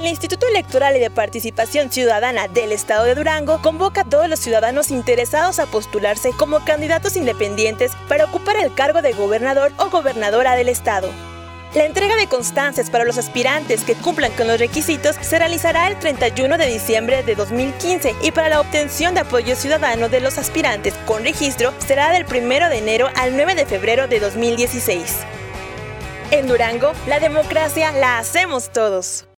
El Instituto Electoral y de Participación Ciudadana del Estado de Durango convoca a todos los ciudadanos interesados a postularse como candidatos independientes para ocupar el cargo de gobernador o gobernadora del estado. La entrega de constancias para los aspirantes que cumplan con los requisitos se realizará el 31 de diciembre de 2015 y para la obtención de apoyo ciudadano de los aspirantes con registro será del 1 de enero al 9 de febrero de 2016. En Durango, la democracia la hacemos todos.